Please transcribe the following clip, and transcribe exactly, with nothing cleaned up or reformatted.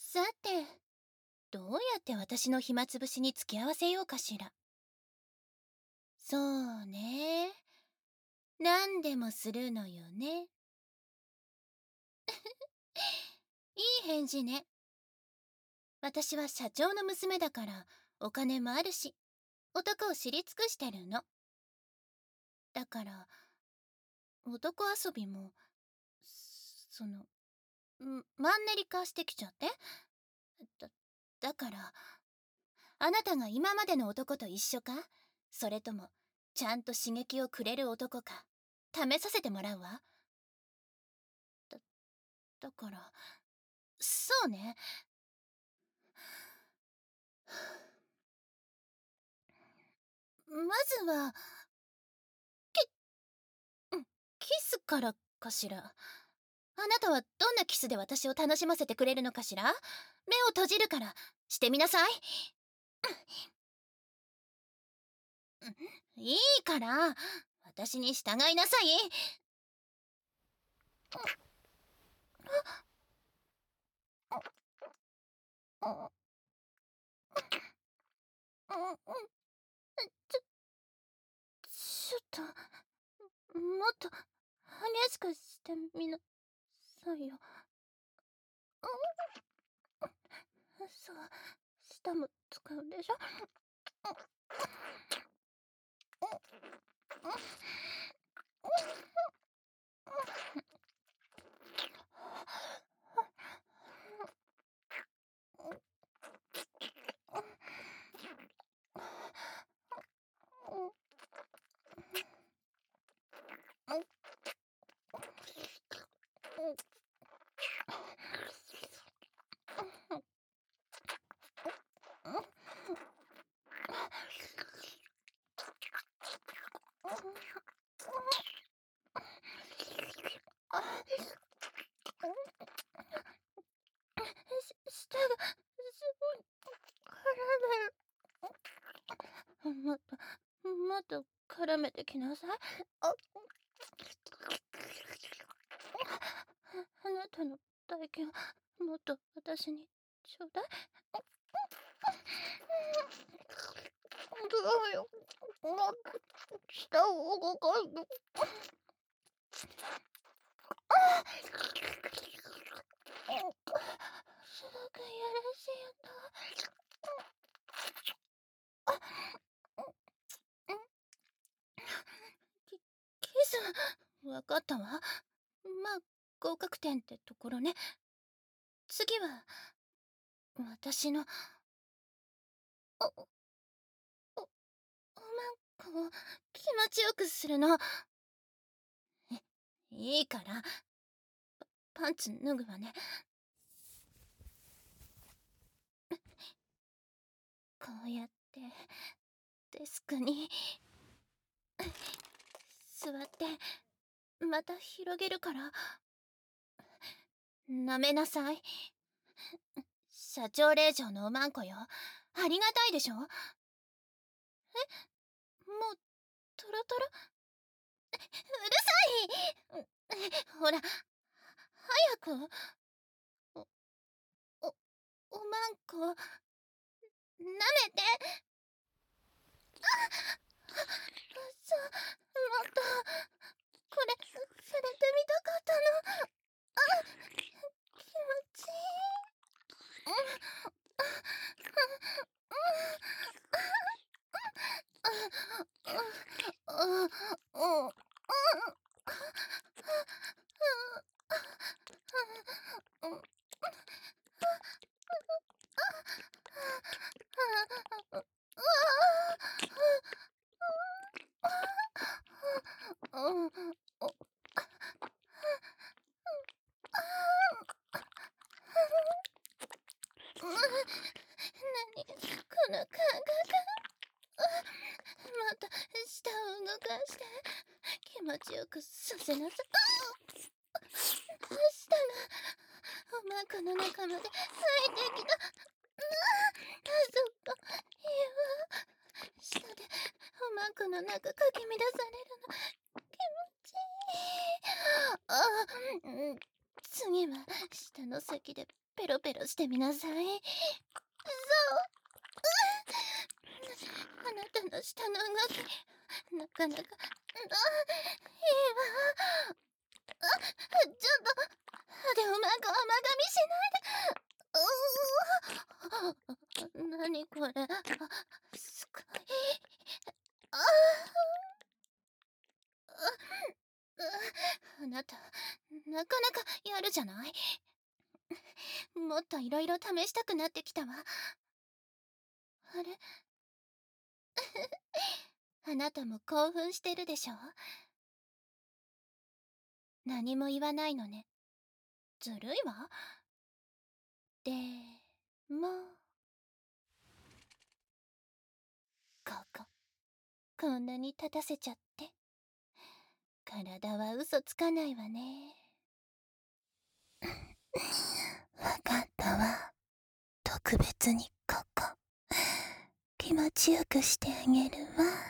さて、どうやって私の暇つぶしに付き合わせようかしら。そうね。何でもするのよね。いい返事ね。私は社長の娘だからお金もあるし、男を知り尽くしてるの。だから、男遊びも、その、んマンネリ化してきちゃって。だ、だから、あなたが今までの男と一緒か、それとも、ちゃんと刺激をくれる男か、試させてもらうわ。だ、だから、そうね。まずは、うん、キスからかしら。あなたはどんなキスで私を楽しませてくれるのかしら。目を閉じるからしてみなさい。いいから私に従いなさい。ちょっともっと激しくしてみなさいよ。そう、舌も使うんでしょ。舌がすごい絡んでる。もっともっと絡めてきなさい。ああなたの体験もっと私にちょうだい。どうよ。もっと舌を動かすの。すごくいやらしい音。キキスわかったわ。まあ合格点ってところね。次は私のおおおまんこを気持ちよくするの。いいからパンツ脱ぐわね。こうやってデスクに座ってまた広げるから舐めなさい。社長令嬢のおまんこよ。ありがたいでしょ。え、もうトロトロ。うるさい。ほら早く。おおおまんこ舐めて。そう、もっとこれされてみたかったの。あ、気持ちいい。何この感覚。また舌を動かして気持ちよくさせなさい。舌がおまんこの中まで入ってきた。あそこいいわ。舌でおまんこの中かき乱されるの気持ちいい。あ、次は下の席でペロペロしてみなさい。そう。あなたの舌の動き、なかなか、あ、いいわ。あ、ちょっと、でもなんか甘噛みしないで。うー、なにこれ。あ、すごい。ああ。あ、あなた、なかなかやるじゃない。もっといろいろ試したくなってきたわ。あれあなたも興奮してるでしょ。何も言わないのね。ずるいわ。でも、ここ、こんなに立たせちゃって。体は嘘つかないわね。わかったわ。特別にここ、気持ちよくしてあげるわ。